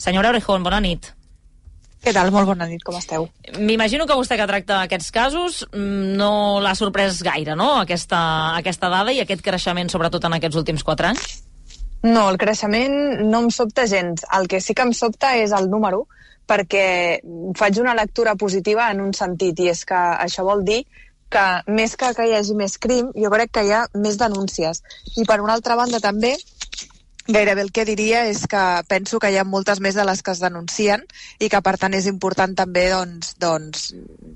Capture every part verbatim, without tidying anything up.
Senyora Orejón, bona nit. Què tal? Molt bona nit, com esteu? M'imagino que vostè que tracta aquests casos no l'ha sorprès gaire, no?, aquesta, aquesta dada i aquest creixement, sobretot en aquests últims quatre anys? No, el creixement no em sobta gens. El que sí que em sobta és el número, perquè faig una lectura positiva en un sentit, i és que això vol dir que més que que hi hagi més crim, jo crec que hi ha més denúncies. I per una altra banda també, gairebé el que diria és que penso que hi ha moltes més de les que es denuncien i que per tant és important també doncs, doncs,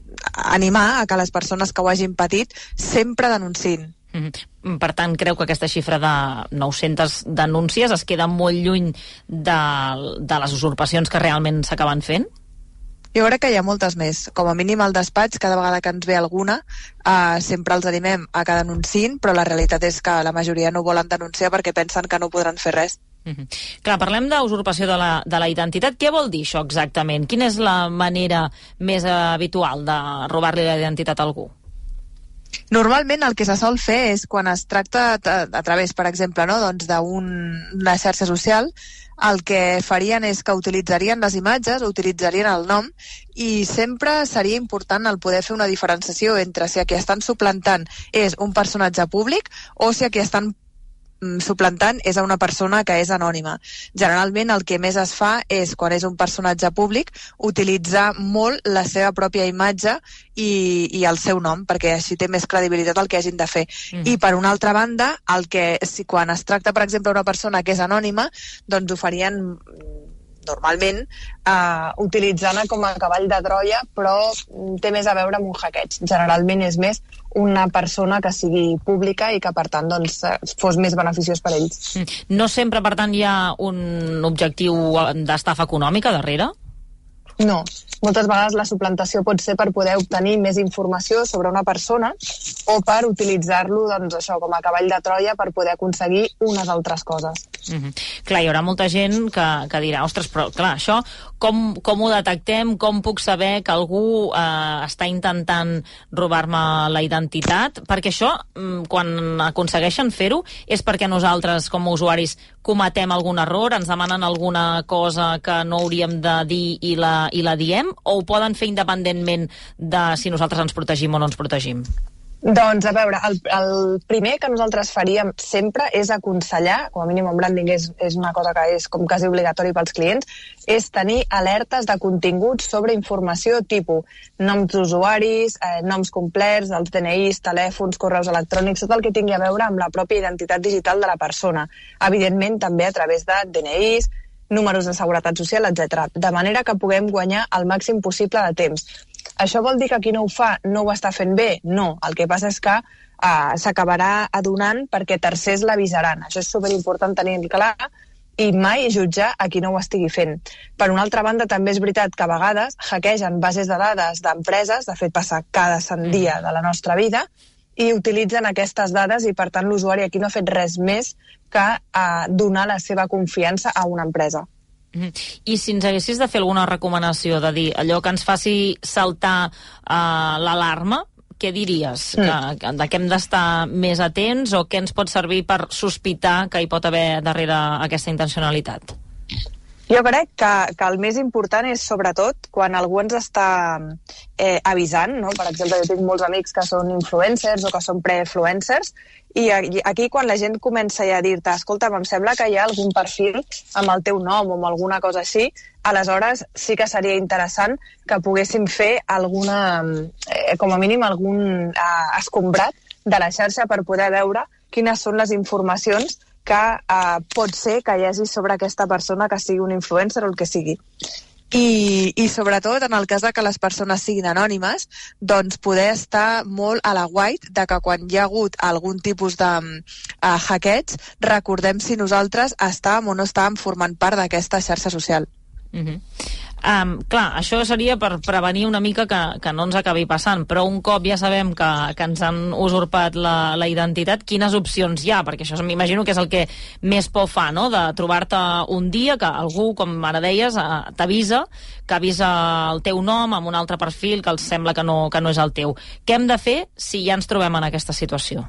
animar a que les persones que ho hagin patit sempre denunciïn. Mm-hmm. Per tant, creu que aquesta xifra de nou-centes denúncies es queda molt lluny de, de les usurpacions que realment s'acaben fent? Jo crec que hi ha moltes més. Com a mínim al despatx, cada vegada que ens ve alguna, eh, sempre els animem a que denunciïn, però la realitat és que la majoria no volen denunciar perquè pensen que no podran fer res. Mm-hmm. Clar, parlem d'usurpació de la, de la identitat. Què vol dir això exactament? Quina és la manera més habitual de robar-li la identitat a algú? Normalment el que se sol fer és quan es tracta a, a través, per exemple, no, doncs d'una xarxa social, el que farien és que utilitzarien les imatges, utilitzarien el nom, i sempre seria important el poder fer una diferenciació entre si a qui estan suplantant és un personatge públic o si a qui estan suplantant és a una persona que és anònima. Generalment el que més es fa és, quan és un personatge públic, utilitzar molt la seva pròpia imatge i, i el seu nom, perquè així té més credibilitat el que hagin de fer. Mm. I per una altra banda, el que, si quan es tracta, per exemple, d'una persona que és anònima, doncs ho farien normalment uh, utilitzant-la com a cavall de Troia, però té més a veure amb un hackeig. Generalment és més una persona que sigui pública i que, per tant, doncs, fos més beneficiós per a ells. No sempre, per tant, hi ha un objectiu d'estafa econòmica darrere? No. Moltes vegades la suplantació pot ser per poder obtenir més informació sobre una persona o per utilitzar-lo, doncs, això, com a cavall de Troia per poder aconseguir unes altres coses. Mm-hmm. Clar, hi haurà molta gent que, que dirà, ostres, però clar, això com, com ho detectem, com puc saber que algú eh, està intentant robar-me la identitat? Perquè això, quan aconsegueixen fer-ho, és perquè nosaltres, com a usuaris, cometem algun error, ens demanen alguna cosa que no hauríem de dir i la, i la diem, o ho poden fer independentment de si nosaltres ens protegim o no ens protegim? Doncs, a veure, el, el primer que nosaltres faríem sempre és aconsellar, com a mínim en branding és, és una cosa que és com quasi obligatori pels clients, és tenir alertes de continguts sobre informació tipus noms d'usuaris, eh, noms complets, els D N Is, telèfons, correus electrònics, tot el que tingui a veure amb la pròpia identitat digital de la persona. Evidentment, també a través de D N Is, números de seguretat social, etcètera, de manera que puguem guanyar el màxim possible de temps. Això vol dir que qui no ho fa no ho està fent bé? No. El que passa és que uh, s'acabarà adonant perquè tercers l'avisaran. Això és superimportant tenir clar i mai jutjar a qui no ho estigui fent. Per una altra banda, també és veritat que a vegades hackegen bases de dades d'empreses, de fet passa cada sant dia de la nostra vida, i utilitzen aquestes dades i, per tant, l'usuari aquí no ha fet res més que uh, donar la seva confiança a una empresa. I si ens haguessis de fer alguna recomanació, de dir allò que ens faci saltar uh, l'alarma, què diries? Mm. Que, de què hem d'estar més atents o què ens pot servir per sospitar que hi pot haver darrere aquesta intencionalitat? Jo crec que, que el més important és, sobretot, quan algú ens està eh, avisant, no? Per exemple, jo tinc molts amics que són influencers o que són pre-influencers, i aquí quan la gent comença ja a dir-te, escolta, em sembla que hi ha algun perfil amb el teu nom o amb alguna cosa així, aleshores sí que seria interessant que poguéssim fer alguna, eh, com a mínim algun eh, escombrat de la xarxa per poder veure quines són les informacions que uh, pot ser que hi hagi sobre aquesta persona que sigui un influencer o el que sigui. I, i sobretot, en el cas de que les persones siguin anònimes, doncs poder estar molt a la guait de que quan hi ha hagut algun tipus de uh, hackeig, recordem si nosaltres estàvem o no estàvem formant part d'aquesta xarxa social. Mm-hmm. Um, clar, això seria per prevenir una mica que, que no ens acabi passant, però un cop ja sabem que, que ens han usurpat la, la identitat, quines opcions hi ha? Perquè això m'imagino que és el que més por fa, no? De trobar-te un dia que algú, com ara deies, t'avisa, que avisa el teu nom amb un altre perfil que els sembla que no, que no és el teu. Què hem de fer si ja ens trobem en aquesta situació?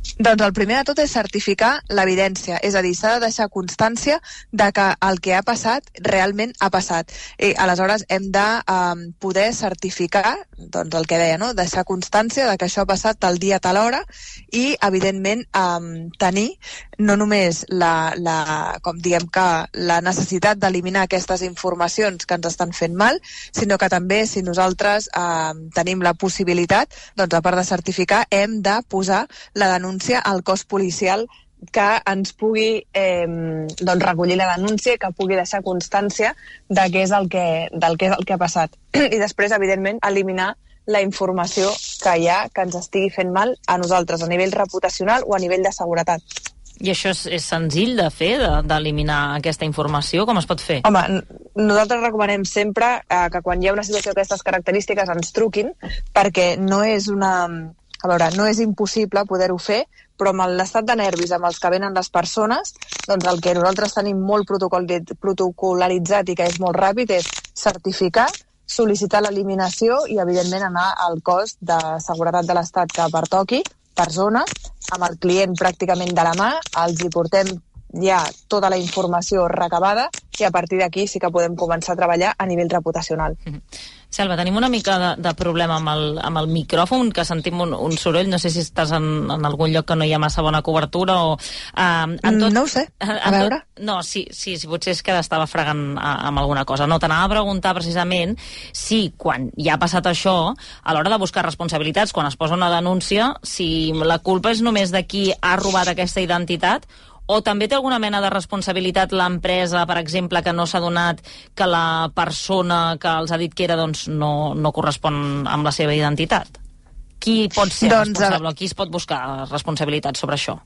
Doncs el primer de tot és certificar l'evidència, és a dir, s'ha de deixar constància de que el que ha passat realment ha passat. I aleshores hem de um, poder certificar, doncs el que deia, no? Deixar constància de que això ha passat tal dia, tal hora, i evidentment um, tenir no només la, la, com diguem que la necessitat d'eliminar aquestes informacions que ens estan fent mal, sinó que també si nosaltres um, tenim la possibilitat, doncs a part de certificar, hem de posar la denúncia al cos policial que ens pugui eh, doncs recollir la denúncia, que pugui deixar constància de què és el que, del que és el que ha passat. I després, evidentment, eliminar la informació que hi ha que ens estigui fent mal a nosaltres, a nivell reputacional o a nivell de seguretat. I això és, és senzill de fer, d'eliminar de, aquesta informació? Com es pot fer? Home, nosaltres recomanem sempre eh, que quan hi ha una situació d'aquestes característiques ens truquin, perquè no és una... A veure, no és impossible poder-ho fer, però amb l'estat de nervis amb els que venen les persones, doncs el que nosaltres tenim molt protocolaritzat i que és molt ràpid és certificar, sol·licitar l'eliminació i, evidentment, anar al cos de seguretat de l'Estat que pertoqui, per zona, amb el client pràcticament de la mà, els hi portem ja tota la informació recabada i a partir d'aquí sí que podem començar a treballar a nivell reputacional. Mm-hmm. Selva, tenim una mica de, de problema amb el, amb el micròfon, que sentim un, un soroll, no sé si estàs en, en algun lloc que no hi ha massa bona cobertura o... Uh, en tot, no ho sé, a, a veure. Tot, no, sí, sí, sí, potser és que estava fregant a, amb alguna cosa. No, t'anava a preguntar precisament si quan ja ha passat això, a l'hora de buscar responsabilitats, quan es posa una denúncia, si la culpa és només de qui ha robat aquesta identitat o també té alguna mena de responsabilitat l'empresa, per exemple, que no s'ha donat que la persona que els ha dit que era doncs, no, no correspon amb la seva identitat? Qui pot ser doncs, responsable? A... Qui es pot buscar responsabilitat sobre això?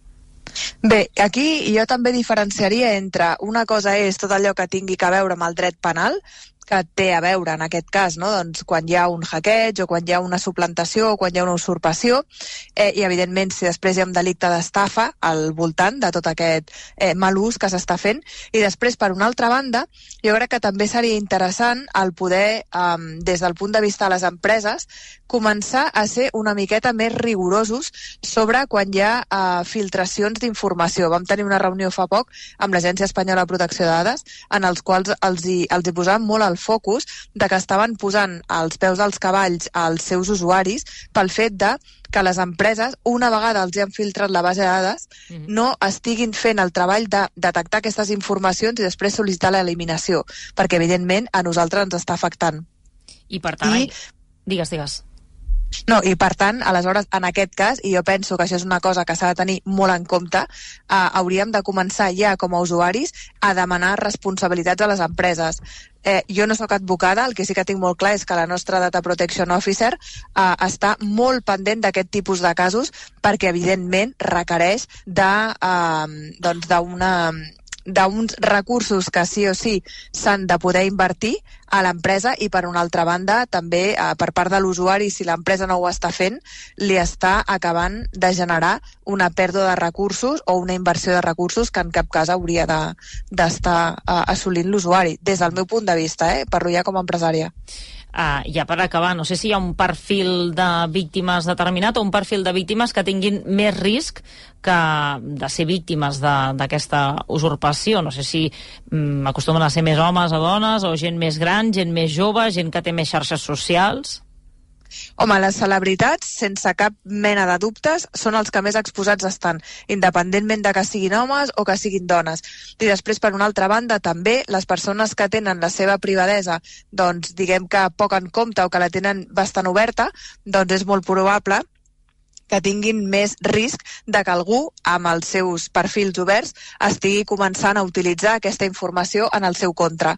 Bé, aquí jo també diferenciaria entre una cosa és tot allò que tingui a veure amb el dret penal, que té a veure en aquest cas, no? Doncs quan hi ha un hackeig o quan hi ha una suplantació o quan hi ha una usurpació eh, i evidentment si després hi ha un delicte d'estafa al voltant de tot aquest eh, mal ús que s'està fent i després per una altra banda jo crec que també seria interessant el poder eh, des del punt de vista de les empreses començar a ser una miqueta més rigorosos sobre quan hi ha eh, filtracions d'informació. Vam tenir una reunió fa poc amb l'Agència Espanyola de Protecció de Dades en els quals els hi, els hi posàvem molt al focus de que estaven posant als peus dels cavalls als seus usuaris pel fet de que les empreses, una vegada els hi han filtrat la base de dades, mm-hmm. no estiguin fent el treball de detectar aquestes informacions i després sol·licitar l'eliminació, perquè evidentment a nosaltres ens està afectant. I per tant, I... digues, digues. No, i per tant, aleshores, en aquest cas, i jo penso que això és una cosa que s'ha de tenir molt en compte, eh, hauríem de començar ja com a usuaris a demanar responsabilitats a les empreses. Eh, jo no sóc advocada, el que sí que tinc molt clar és que la nostra Data Protection Officer eh, està molt pendent d'aquest tipus de casos perquè, evidentment, requereix de, eh, doncs d'una... d'uns recursos que sí o sí s'han de poder invertir a l'empresa i per una altra banda també eh, per part de l'usuari, si l'empresa no ho està fent, li està acabant de generar una pèrdua de recursos o una inversió de recursos que en cap cas hauria de, d'estar eh, assolint l'usuari, des del meu punt de vista, eh? Parlo ja com a empresària. Uh, ja per acabar, no sé si hi ha un perfil de víctimes determinat o un perfil de víctimes que tinguin més risc que de ser víctimes d'aquesta usurpació. No sé si um, acostumen a ser més homes o dones o gent més gran, gent més jove, gent que té més xarxes socials. Home, les celebritats, sense cap mena de dubtes, són els que més exposats estan, independentment de que siguin homes o que siguin dones. I després, per una altra banda, també les persones que tenen la seva privadesa, doncs, diguem que poc en compte o que la tenen bastant oberta, doncs és molt probable que tinguin més risc de que algú, amb els seus perfils oberts, estigui començant a utilitzar aquesta informació en el seu contra.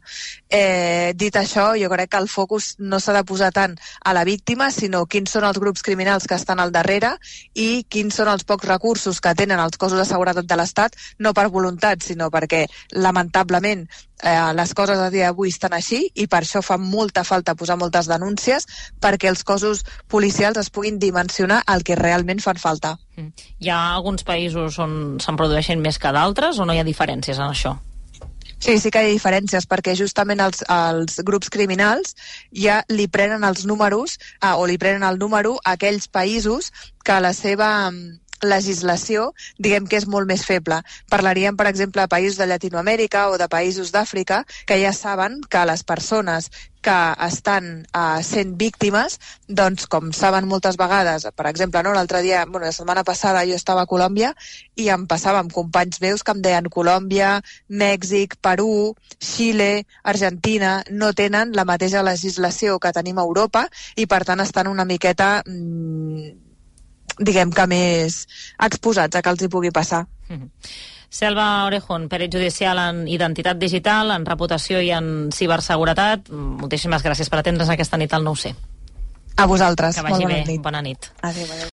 Eh, dit això, jo crec que el focus no s'ha de posar tant a la víctima, sinó quins són els grups criminals que estan al darrere i quins són els pocs recursos que tenen els cossos de seguretat de l'Estat, no per voluntat, sinó perquè, lamentablement, Eh, les coses a dia d'avui estan així i per això fa molta falta posar moltes denúncies perquè els cossos policials es puguin dimensionar el que realment fan falta. Hi ha alguns països on se'n produeixen més que d'altres o no hi ha diferències en això? Sí, sí que hi ha diferències, perquè justament els, els grups criminals ja li prenen els números, eh, o li prenen el número a aquells països que la seva legislació, diguem que és molt més feble. Parlaríem, per exemple, de països de Llatinoamèrica o de països d'Àfrica, que ja saben que les persones que estan uh, sent víctimes, doncs, com saben moltes vegades, per exemple, no, l'altre dia, bueno, la setmana passada jo estava a Colòmbia i em passava amb companys meus que em deien Colòmbia, Mèxic, Perú, Xile, Argentina, no tenen la mateixa legislació que tenim a Europa i, per tant, estan una miqueta, mmm, diguem que més exposats a que els hi pugui passar. Mm-hmm. Selva Orejón, perit judicial en identitat digital, en reputació i en ciberseguretat. Moltíssimes gràcies per atendre's aquesta nit al nou C. A vosaltres. Que vagi Molt bona bé. nit. Bona nit. Adéu, adéu.